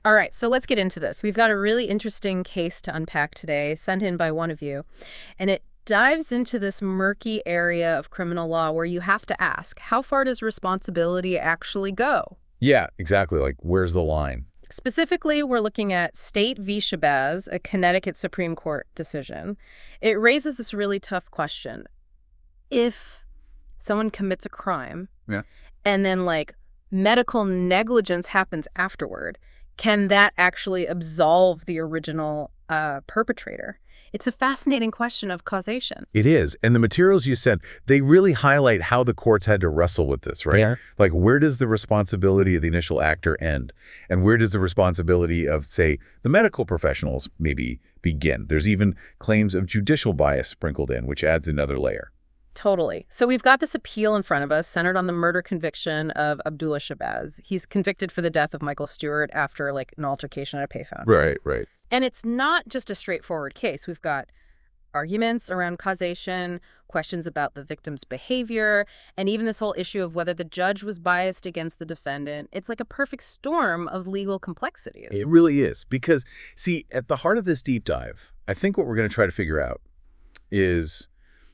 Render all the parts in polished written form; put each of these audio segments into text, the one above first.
All right, so let's get into this. We've got a really interesting case to unpack today, sent in by one of you, and it dives into this murky area of criminal law where you have to ask, how far does responsibility actually go? Yeah, exactly. Like, where's the line? Specifically, we're looking at State v. Shabazz, a Connecticut Supreme Court decision. It raises this really tough question. If someone commits a crime Yeah. and then, like, medical negligence happens afterward, can that actually absolve the original perpetrator? It's a fascinating question of causation. It is. And the materials you said, they really highlight how the courts had to wrestle with this, right? There. Like, where does the responsibility of the initial actor end? And where does the responsibility of, say, the medical professionals maybe begin? There's even claims of judicial bias sprinkled in, which adds another layer. Totally. So we've got this appeal in front of us centered on the murder conviction of Abdullah Shabazz. He's convicted for the death of Michael Stewart after like an altercation at a payphone. Right, right. And it's not just a straightforward case. We've got arguments around causation, questions about the victim's behavior, and even this whole issue of whether the judge was biased against the defendant. It's like a perfect storm of legal complexities. It really is. Because, see, at the heart of this deep dive, I think what we're going to try to figure out is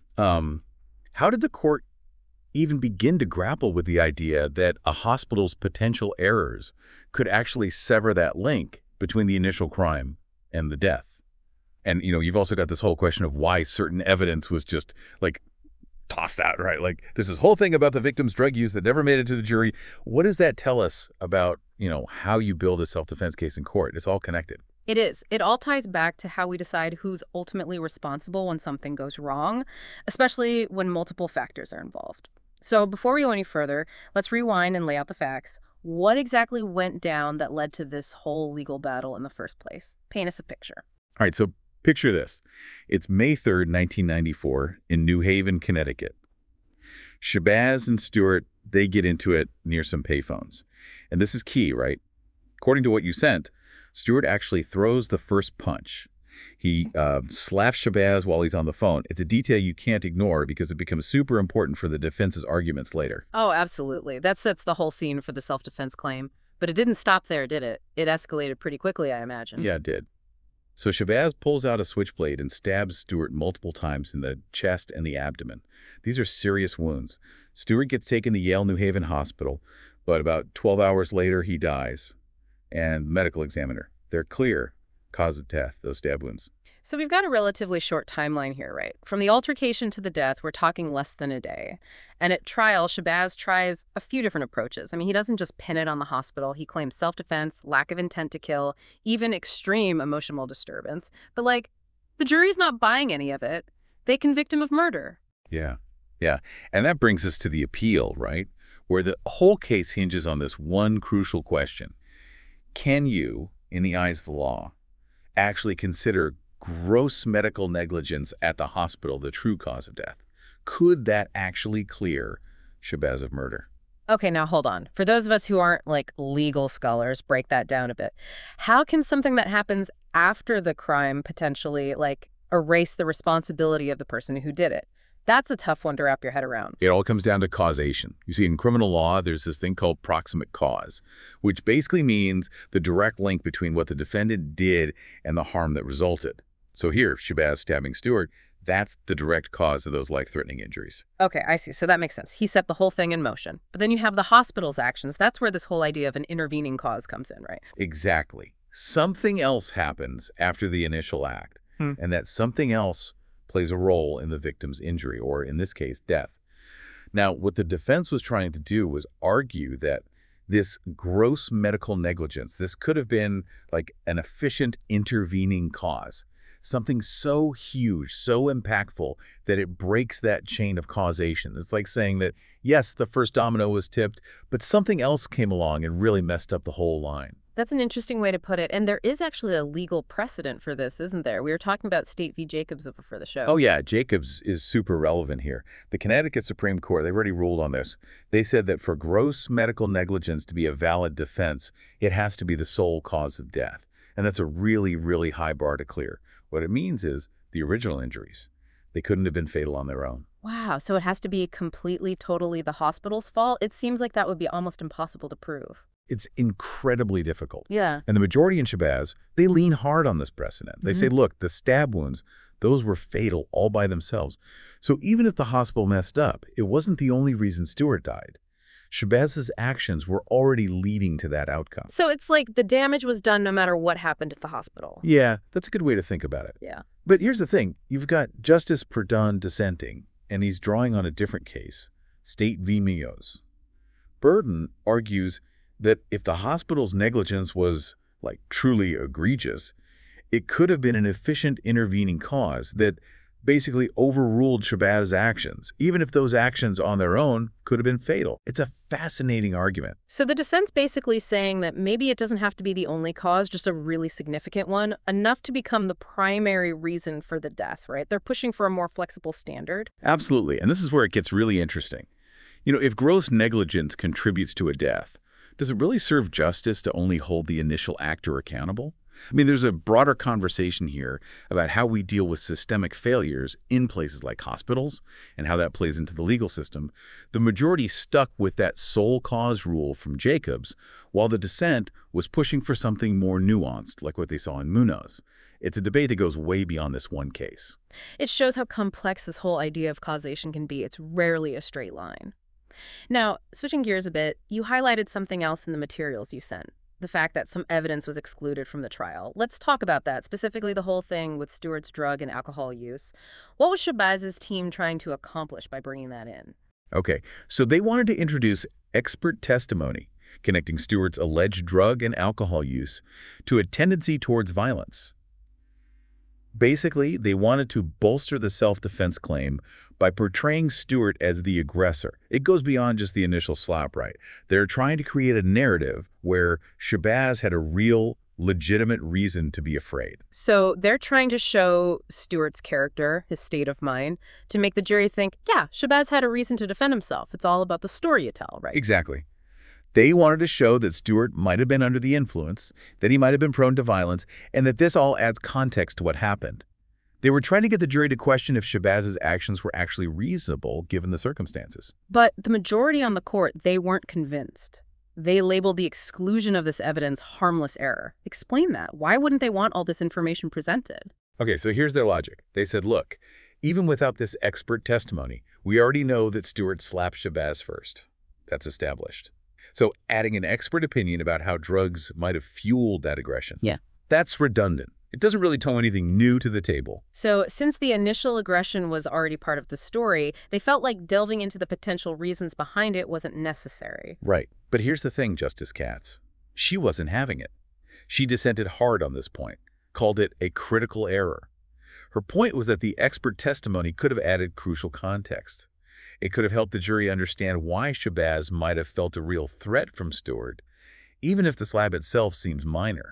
how did the court even begin to grapple with the idea that a hospital's potential errors could actually sever that link between the initial crime and the death? And, you've also got this whole question of why certain evidence was just, like, tossed out, right? Like, there's this whole thing about the victim's drug use that never made it to the jury. What does that tell us about, how you build a self-defense case in court? It's all connected. It is. It all ties back to how we decide who's ultimately responsible when something goes wrong, especially when multiple factors are involved. So before we go any further, let's rewind and lay out the facts. What exactly went down that led to this whole legal battle in the first place? Paint us a picture. All right, so picture this. It's May 3rd, 1994, in New Haven, Connecticut. Shabazz and Stewart, they get into it near some payphones. And this is key, right? According to what you sent, Stewart actually throws the first punch. He slaps Shabazz while he's on the phone. It's a detail you can't ignore because it becomes super important for the defense's arguments later. Oh, absolutely. That sets the whole scene for the self-defense claim. But it didn't stop there, did it? It escalated pretty quickly, I imagine. Yeah, it did. So Shabazz pulls out a switchblade and stabs Stewart multiple times in the chest and the abdomen. These are serious wounds. Stewart gets taken to Yale New Haven Hospital, but about 12 hours later, he dies. And medical examiner, they're clear. Cause of death, those stab wounds. So we've got a relatively short timeline here, right? From the altercation to the death, we're talking less than a day. And at trial, Shabazz tries a few different approaches. I mean, he doesn't just pin it on the hospital. He claims self-defense, lack of intent to kill, even extreme emotional disturbance. But, like, the jury's not buying any of it. They convict him of murder. Yeah, yeah. And that brings us to the appeal, right? Where the whole case hinges on this one crucial question. Can you, in the eyes of the law, actually consider gross medical negligence at the hospital the true cause of death? Could that actually clear Shabazz of murder? Okay, now hold on. For those of us who aren't, like, legal scholars, break that down a bit. How can something that happens after the crime potentially, like, erase the responsibility of the person who did it? That's a tough one to wrap your head around. It all comes down to causation. You see, in criminal law, there's this thing called proximate cause, which basically means the direct link between what the defendant did and the harm that resulted. So here, Shabazz stabbing Stewart, that's the direct cause of those life-threatening injuries. Okay, I see. So that makes sense. He set the whole thing in motion. But then you have the hospital's actions. That's where this whole idea of an intervening cause comes in, right? Exactly. Something else happens after the initial act, and that something else plays a role in the victim's injury, or in this case, death. Now, what the defense was trying to do was argue that this gross medical negligence, this could have been like an efficient intervening cause, something so huge, so impactful that it breaks that chain of causation. It's like saying that, yes, the first domino was tipped, but something else came along and really messed up the whole line. That's an interesting way to put it. And there is actually a legal precedent for this, isn't there? We were talking about State v. Jacobs before the show. Oh, yeah, Jacobs is super relevant here. The Connecticut Supreme Court, they've already ruled on this. They said that for gross medical negligence to be a valid defense, it has to be the sole cause of death. And that's a really, really high bar to clear. What it means is the original injuries, they couldn't have been fatal on their own. Wow, so it has to be completely, totally the hospital's fault? It seems like that would be almost impossible to prove. It's incredibly difficult. Yeah. And the majority in Shabazz, they lean hard on this precedent. They say, look, the stab wounds, those were fatal all by themselves. So even if the hospital messed up, it wasn't the only reason Stewart died. Shabazz's actions were already leading to that outcome. So it's like the damage was done no matter what happened at the hospital. Yeah, that's a good way to think about it. Yeah. But here's the thing. You've got Justice Perdon dissenting, and he's drawing on a different case, State v. Munoz. Burden argues that if the hospital's negligence was, like, truly egregious, it could have been an efficient intervening cause that basically overruled Shabazz's actions, even if those actions on their own could have been fatal. It's a fascinating argument. So the dissent's basically saying that maybe it doesn't have to be the only cause, just a really significant one, enough to become the primary reason for the death, right? They're pushing for a more flexible standard. Absolutely. And this is where it gets really interesting. You know, if gross negligence contributes to a death, does it really serve justice to only hold the initial actor accountable? I mean, there's a broader conversation here about how we deal with systemic failures in places like hospitals and how that plays into the legal system. The majority stuck with that sole cause rule from Jacobs, while the dissent was pushing for something more nuanced, like what they saw in Munoz. It's a debate that goes way beyond this one case. It shows how complex this whole idea of causation can be. It's rarely a straight line. Now, switching gears a bit, you highlighted something else in the materials you sent. The fact that some evidence was excluded from the trial. Let's talk about that, specifically the whole thing with Stewart's drug and alcohol use. What was Shabazz's team trying to accomplish by bringing that in? Okay, so they wanted to introduce expert testimony connecting Stewart's alleged drug and alcohol use to a tendency towards violence. Basically, they wanted to bolster the self-defense claim by portraying Stewart as the aggressor. It goes beyond just the initial slap, right? They're trying to create a narrative where Shabazz had a real, legitimate reason to be afraid. So they're trying to show Stewart's character, his state of mind, to make the jury think, yeah, Shabazz had a reason to defend himself. It's all about the story you tell, right? Exactly. They wanted to show that Stewart might have been under the influence, that he might have been prone to violence, and that this all adds context to what happened. They were trying to get the jury to question if Shabazz's actions were actually reasonable given the circumstances. But the majority on the court, they weren't convinced. They labeled the exclusion of this evidence harmless error. Explain that. Why wouldn't they want all this information presented? Okay, so here's their logic. They said, look, even without this expert testimony, we already know that Stewart slapped Shabazz first. That's established. So adding an expert opinion about how drugs might have fueled that aggression, that's redundant. It doesn't really tell anything new to the table. So since the initial aggression was already part of the story, they felt like delving into the potential reasons behind it wasn't necessary. Right. But here's the thing, Justice Katz. She wasn't having it. She dissented hard on this point, called it a critical error. Her point was that the expert testimony could have added crucial context. It could have helped the jury understand why Shabazz might have felt a real threat from Stewart, even if the slap itself seems minor.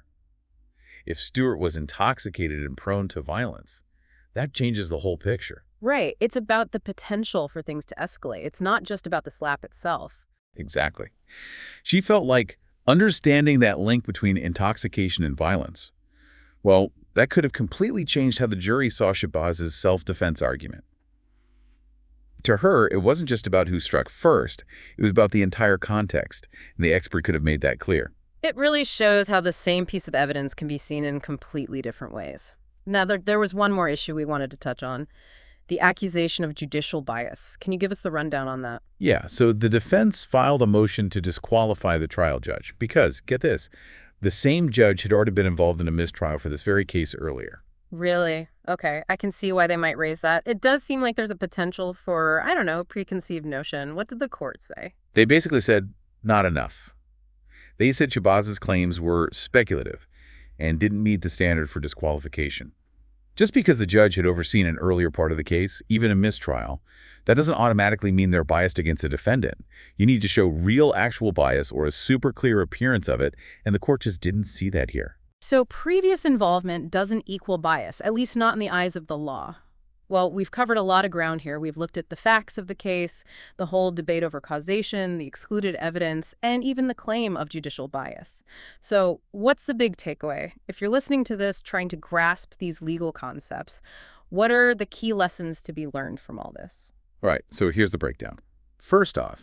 If Stewart was intoxicated and prone to violence, that changes the whole picture. Right. It's about the potential for things to escalate. It's not just about the slap itself. Exactly. She felt like understanding that link between intoxication and violence, well, that could have completely changed how the jury saw Shabazz's self-defense argument. To her, it wasn't just about who struck first. It was about the entire context, and the expert could have made that clear. It really shows how the same piece of evidence can be seen in completely different ways. Now, there was one more issue we wanted to touch on, the accusation of judicial bias. Can you give us the rundown on that? Yeah, so the defense filed a motion to disqualify the trial judge because, get this, the same judge had already been involved in a mistrial for this very case earlier. Really? Okay, I can see why they might raise that. It does seem like there's a potential for, I don't know, preconceived notion. What did the court say? They basically said, not enough. They said Shabazz's claims were speculative and didn't meet the standard for disqualification. Just because the judge had overseen an earlier part of the case, even a mistrial, that doesn't automatically mean they're biased against the defendant. You need to show real actual bias or a super clear appearance of it, and the court just didn't see that here. So previous involvement doesn't equal bias, at least not in the eyes of the law. Well, we've covered a lot of ground here. We've looked at the facts of the case, the whole debate over causation, the excluded evidence, and even the claim of judicial bias. So what's the big takeaway? If you're listening to this, trying to grasp these legal concepts, what are the key lessons to be learned from all this? All right, so here's the breakdown. First off,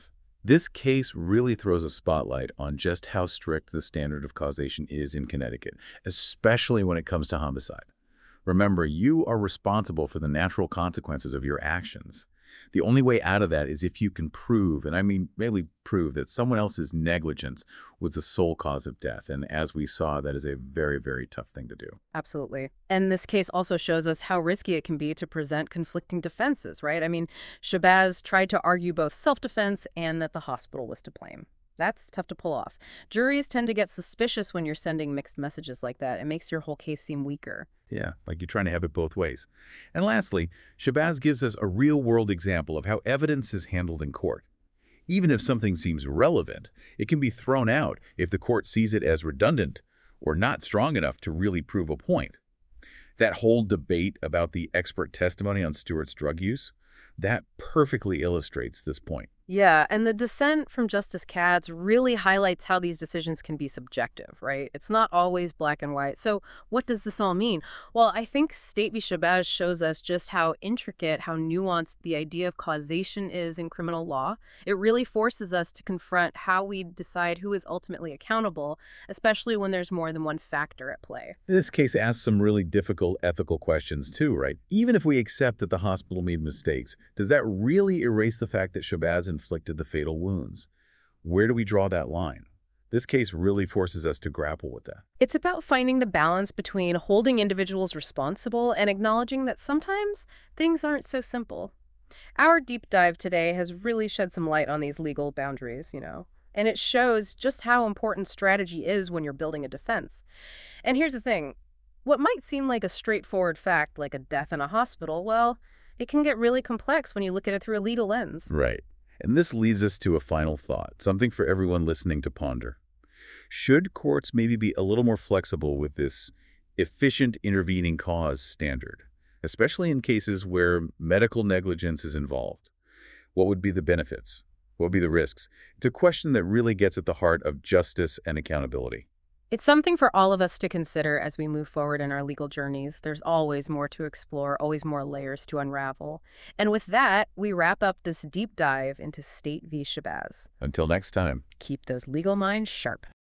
This case really throws a spotlight on just how strict the standard of causation is in Connecticut, especially when it comes to homicide. Remember, you are responsible for the natural consequences of your actions. The only way out of that is if you can prove, and I mean really prove, that someone else's negligence was the sole cause of death. And as we saw, that is a very, very tough thing to do. Absolutely. And this case also shows us how risky it can be to present conflicting defenses, right? I mean, Shabazz tried to argue both self-defense and that the hospital was to blame. That's tough to pull off. Juries tend to get suspicious when you're sending mixed messages like that. It makes your whole case seem weaker. Yeah, like you're trying to have it both ways. And lastly, Shabazz gives us a real-world example of how evidence is handled in court. Even if something seems relevant, it can be thrown out if the court sees it as redundant or not strong enough to really prove a point. That whole debate about the expert testimony on Stewart's drug use, that perfectly illustrates this point. Yeah, and the dissent from Justice Katz really highlights how these decisions can be subjective, right? It's not always black and white. So what does this all mean? Well, I think State v. Shabazz shows us just how intricate, how nuanced the idea of causation is in criminal law. It really forces us to confront how we decide who is ultimately accountable, especially when there's more than one factor at play. This case asks some really difficult ethical questions too, right? Even if we accept that the hospital made mistakes, does that really erase the fact that Shabazz inflicted the fatal wounds? Where do we draw that line? This case really forces us to grapple with that. It's about finding the balance between holding individuals responsible and acknowledging that sometimes things aren't so simple. Our deep dive today has really shed some light on these legal boundaries, and it shows just how important strategy is when you're building a defense. And here's the thing. What might seem like a straightforward fact, like a death in a hospital, well, it can get really complex when you look at it through a legal lens. Right. And this leads us to a final thought, something for everyone listening to ponder. Should courts maybe be a little more flexible with this efficient intervening cause standard, especially in cases where medical negligence is involved? What would be the benefits? What would be the risks? It's a question that really gets at the heart of justice and accountability. It's something for all of us to consider as we move forward in our legal journeys. There's always more to explore, always more layers to unravel. And with that, we wrap up this deep dive into State v. Shabazz. Until next time. Keep those legal minds sharp.